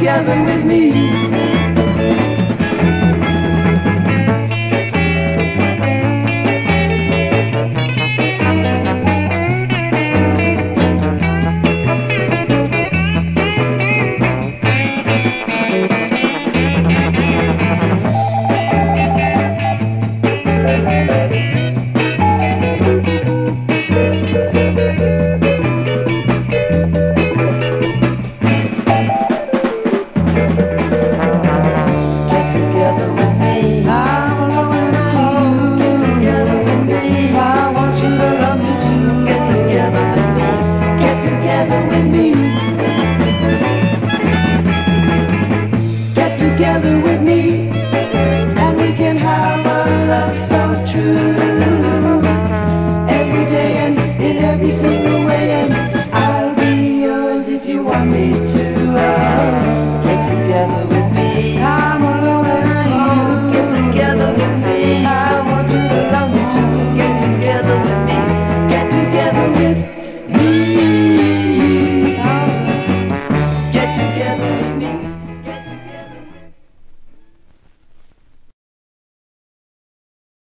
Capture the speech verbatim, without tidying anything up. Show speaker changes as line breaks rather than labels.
together with me. Together with me, and we can have a love so true, every day and in every single way, and I'll be yours if you want me to. Oh, get together with me, I'm alone and I you. Get together with me, I want you to love me too. Get together with me, get together with me. Get together with me.